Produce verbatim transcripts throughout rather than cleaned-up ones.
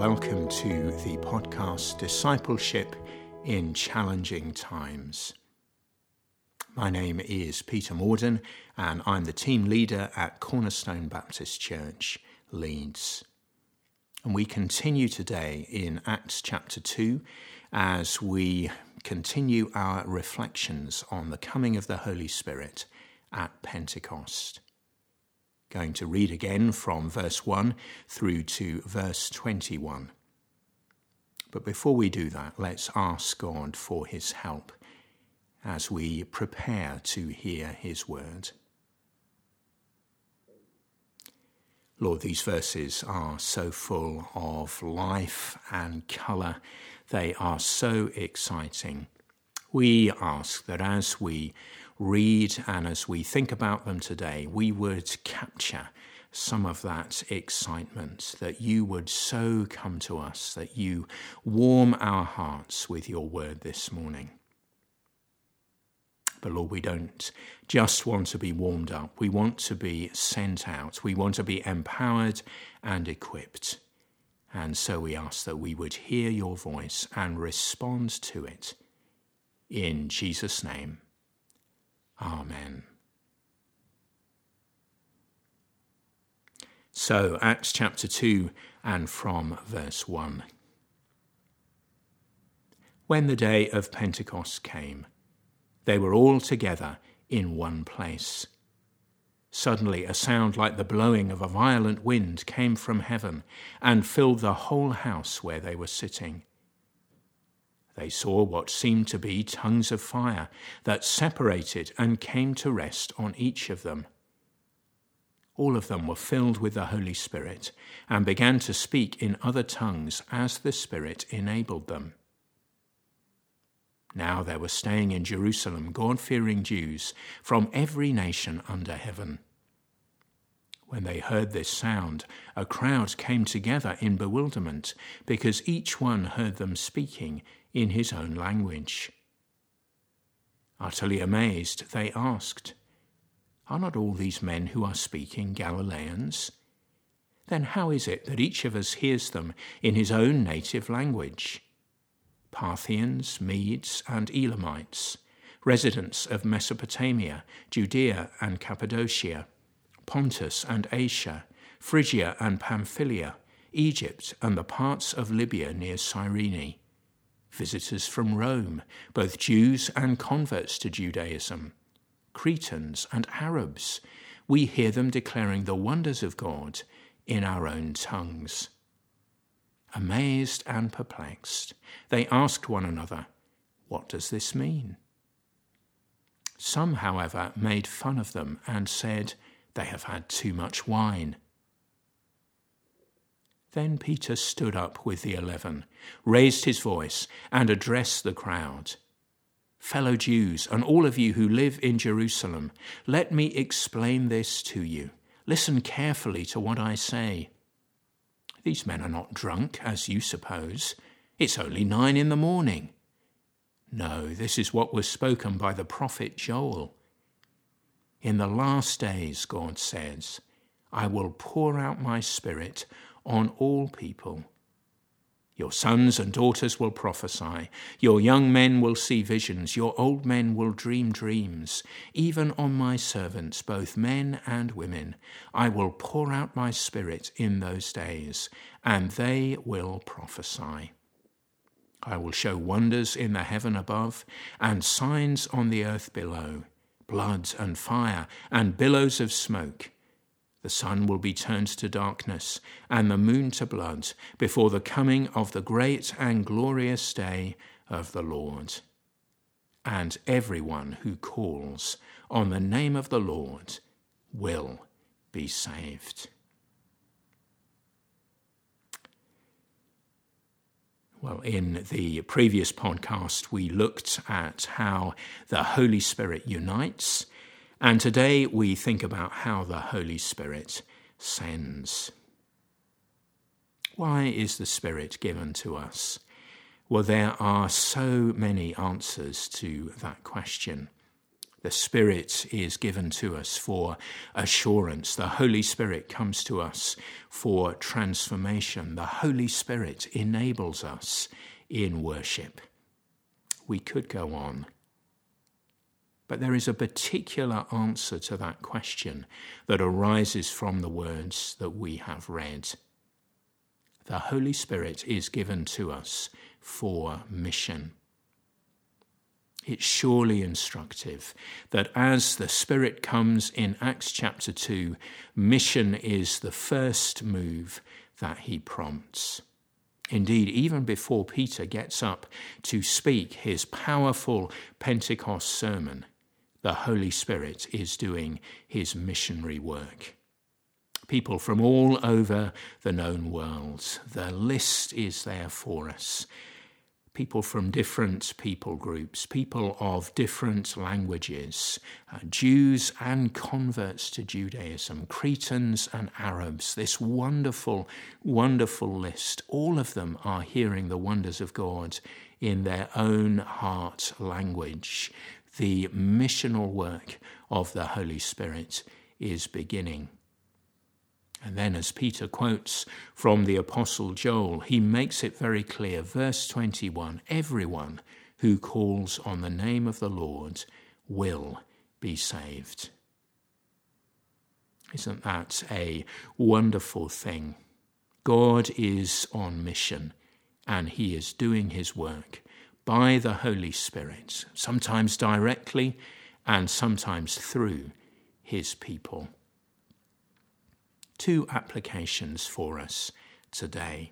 welcome to the podcast Discipleship in Challenging Times. My name is Peter Morden and I'm the team leader at Cornerstone Baptist Church, Leeds. And we continue today in Acts chapter two as we continue our reflections on the coming of the Holy Spirit at Pentecost. Going to read again from verse one through to verse twenty-one. But before we do that, let's ask God for his help as we prepare to hear his word. Lord, these verses are so full of life and colour. They are so exciting. We ask that as we read and as we think about them today, we would capture some of that excitement, that you would so come to us, that you warm our hearts with your word this morning. But Lord, we don't just want to be warmed up. We want to be sent out. We want to be empowered and equipped. And so we ask that we would hear your voice and respond to it. In Jesus' name, amen. So, Acts chapter two and from verse one. When the day of Pentecost came, they were all together in one place. Suddenly a sound like the blowing of a violent wind came from heaven and filled the whole house where they were sitting. They saw what seemed to be tongues of fire that separated and came to rest on each of them. All of them were filled with the Holy Spirit and began to speak in other tongues as the Spirit enabled them. Now there were staying in Jerusalem God-fearing Jews from every nation under heaven. When they heard this sound, a crowd came together in bewilderment because each one heard them speaking in his own language. Utterly amazed, they asked, "Are not all these men who are speaking Galileans? Then how is it that each of us hears them in his own native language? Parthians, Medes, and Elamites, residents of Mesopotamia, Judea and Cappadocia, Pontus and Asia, Phrygia and Pamphylia, Egypt and the parts of Libya near Cyrene, visitors from Rome, both Jews and converts to Judaism, Cretans and Arabs, we hear them declaring the wonders of God in our own tongues." Amazed and perplexed, they asked one another, "What does this mean?" Some, however, made fun of them and said, "They have had too much wine." Then Peter stood up with the eleven, raised his voice, and addressed the crowd. "Fellow Jews, and all of you who live in Jerusalem, let me explain this to you. Listen carefully to what I say. These men are not drunk, as you suppose. It's only nine in the morning. No, this is what was spoken by the prophet Joel. In the last days, God says, I will pour out my spirit on all people. Your sons and daughters will prophesy. Your young men will see visions. Your old men will dream dreams. Even on my servants, both men and women, I will pour out my spirit in those days, and they will prophesy. I will show wonders in the heaven above and signs on the earth below, blood and fire and billows of smoke. The sun will be turned to darkness and the moon to blood before the coming of the great and glorious day of the Lord. And everyone who calls on the name of the Lord will be saved." Well, in the previous podcast, we looked at how the Holy Spirit unites. And today we think about how the Holy Spirit sends. Why is the Spirit given to us? Well, there are so many answers to that question. The Spirit is given to us for assurance. The Holy Spirit comes to us for transformation. The Holy Spirit enables us in worship. We could go on. But there is a particular answer to that question that arises from the words that we have read. The Holy Spirit is given to us for mission. It's surely instructive that as the Spirit comes in Acts chapter two, mission is the first move that he prompts. Indeed, even before Peter gets up to speak his powerful Pentecost sermon, the Holy Spirit is doing his missionary work. People from all over the known world, the list is there for us. People from different people groups, people of different languages, uh, Jews and converts to Judaism, Cretans and Arabs, this wonderful, wonderful list. All of them are hearing the wonders of God in their own heart language. The missional work of the Holy Spirit is beginning. And then as Peter quotes from the Apostle Joel, he makes it very clear, verse twenty-one, everyone who calls on the name of the Lord will be saved. Isn't that a wonderful thing? God is on mission and he is doing his work by the Holy Spirit, sometimes directly and sometimes through his people. Two applications for us today.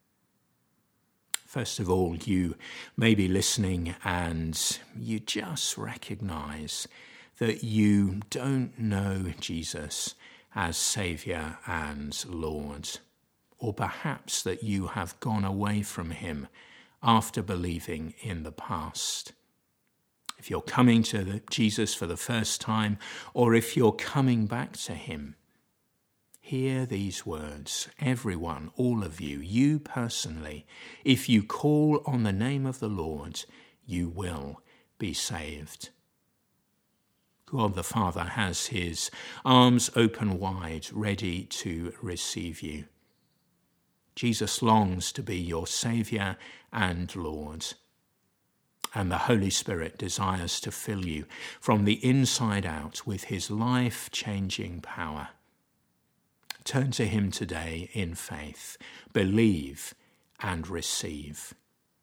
First of all, you may be listening and you just recognize that you don't know Jesus as Saviour and Lord, or perhaps that you have gone away from him after believing in the past. If you're coming to the, Jesus for the first time, or if you're coming back to him, hear these words. Everyone, all of you, you personally, if you call on the name of the Lord, you will be saved. God the Father has his arms open wide, ready to receive you. Jesus longs to be your Saviour and Lord. And the Holy Spirit desires to fill you from the inside out with his life-changing power. Turn to him today in faith. Believe and receive.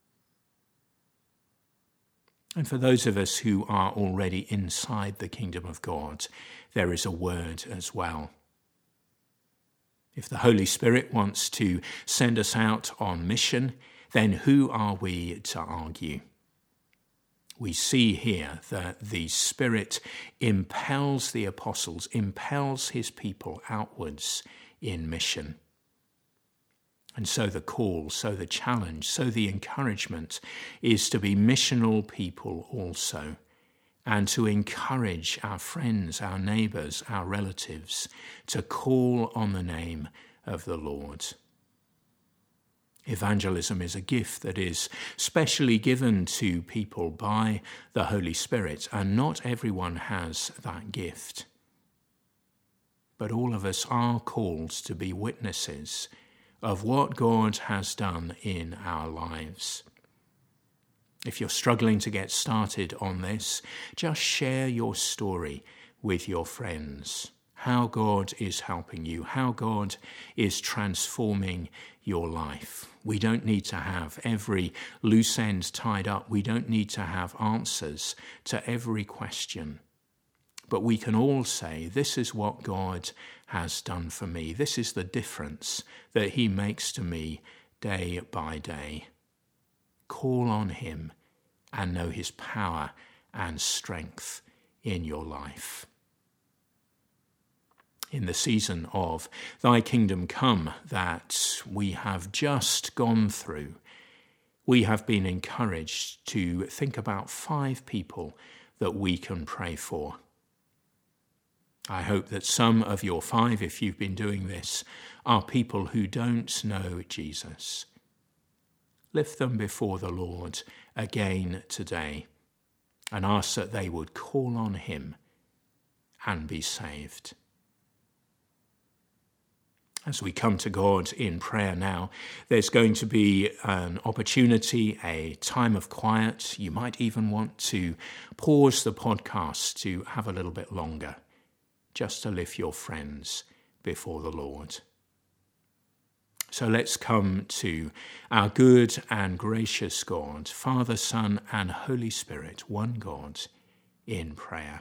And for those of us who are already inside the kingdom of God, there is a word as well. If the Holy Spirit wants to send us out on mission, then who are we to argue? We see here that the Spirit impels the apostles, impels his people outwards in mission. And so the call, so the challenge, so the encouragement is to be missional people also, and to encourage our friends, our neighbours, our relatives to call on the name of the Lord. Evangelism is a gift that is specially given to people by the Holy Spirit, and not everyone has that gift. But all of us are called to be witnesses of what God has done in our lives. If you're struggling to get started on this, just share your story with your friends. How God is helping you, how God is transforming your life. We don't need to have every loose end tied up. We don't need to have answers to every question. But we can all say, this is what God has done for me. This is the difference that he makes to me day by day. Call on him and know his power and strength in your life. In the season of Thy Kingdom Come that we have just gone through, we have been encouraged to think about five people that we can pray for. I hope that some of your five, if you've been doing this, are people who don't know Jesus. Lift them before the Lord again today. and ask that they would call on him and be saved. As we come to God in prayer now, there's going to be an opportunity, a time of quiet. You might even want to pause the podcast to have a little bit longer, just to lift your friends before the Lord. So let's come to our good and gracious God, Father, Son, and Holy Spirit, one God, in prayer.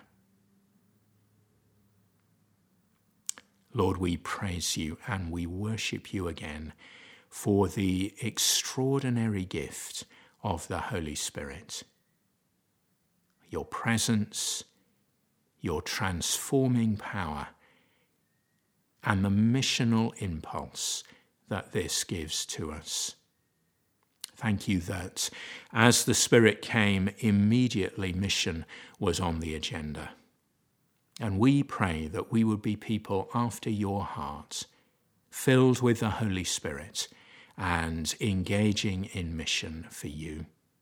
Lord, we praise you and we worship you again for the extraordinary gift of the Holy Spirit. Your presence, your transforming power, and the missional impulse that this gives to us. Thank you that as the Spirit came, immediately mission was on the agenda. And we pray that we would be people after your heart, filled with the Holy Spirit and engaging in mission for you.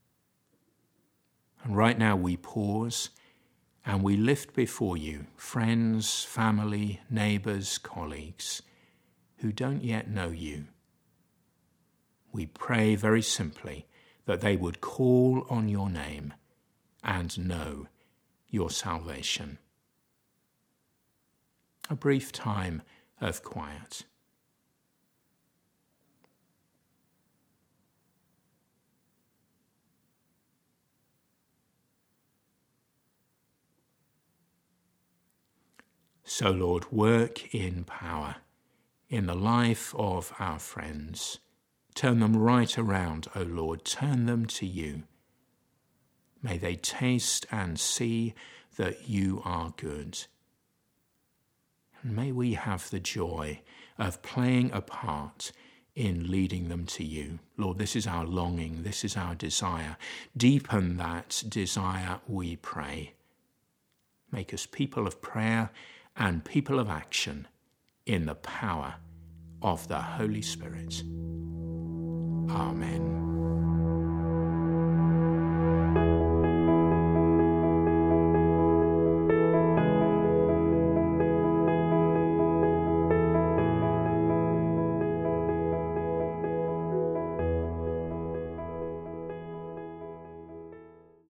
And right now we pause and we lift before you friends, family, neighbours, colleagues who don't yet know you. We pray very simply that they would call on your name and know your salvation. A brief time of quiet. So, Lord, work in power in the life of our friends. Turn them right around, O Lord. Turn them to you. May they taste and see that you are good. And may we have the joy of playing a part in leading them to you. Lord, this is our longing, this is our desire. Deepen that desire, we pray. Make us people of prayer and people of action in the power of the Holy Spirit. Amen.